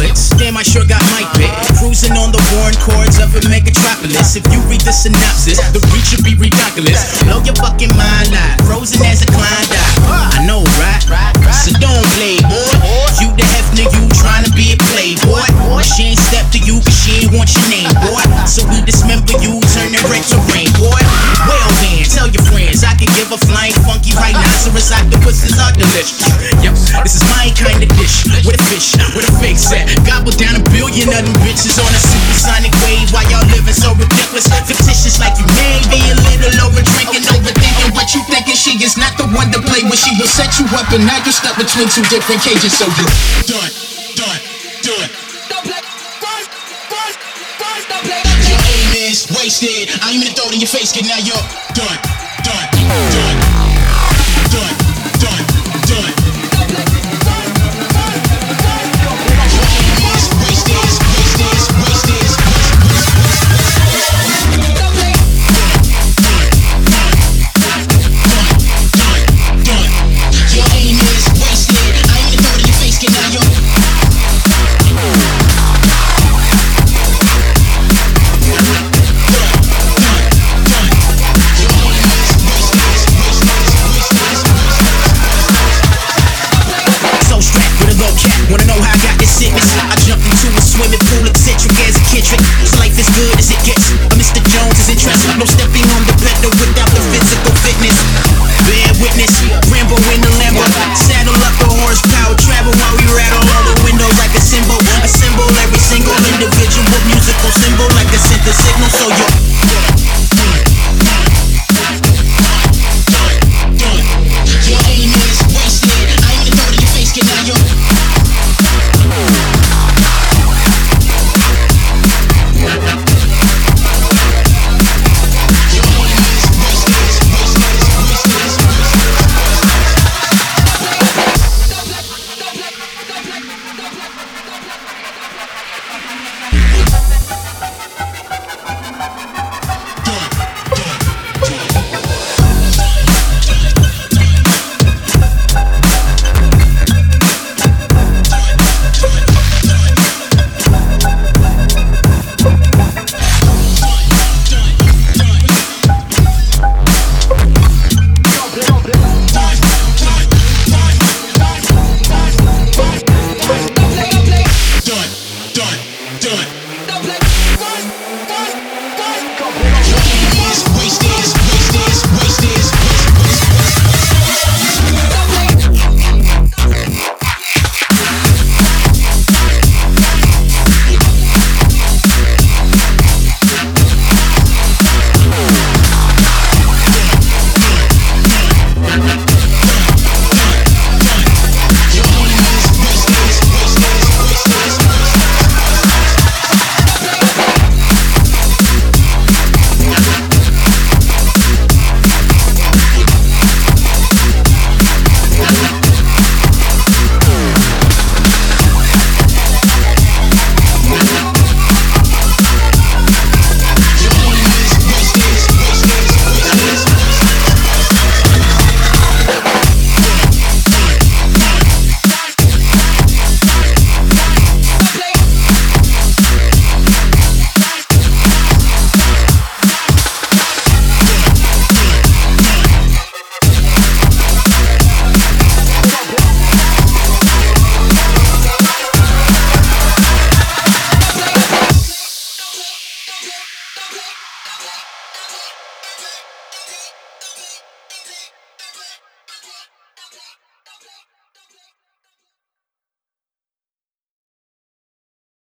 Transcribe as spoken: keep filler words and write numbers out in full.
Netflix. Damn, I sure got my bit. Cruising on the worn chords of a megatropolis. If you read the synopsis, the reach should be ridiculous. Blow your fucking mind out, frozen as a Klondike. I know, right? So don't play, boy. You the Hefner, you tryna be a playboy. She ain't step to you cause she ain't want your name, boy. So we dismember you, turn it red to rain, boy. Well then, tell your friends I can give a flying funky rhinoceros octopuses are delicious. Yep, this is my kind of dish. With a fish, with a fake set. Gobble down a billion of them bitches on a supersonic wave. While y'all living so ridiculous, fictitious like you may be a little over drinking, overthinking what you thinking. She is not the one to play with. She will set you up and now you're stuck between two different cages. So you're done, done, done. Don't play, run, run, run, don't play. Your aim is wasted. I'm gonna throw it in your face, kid. Now you're done, done, done.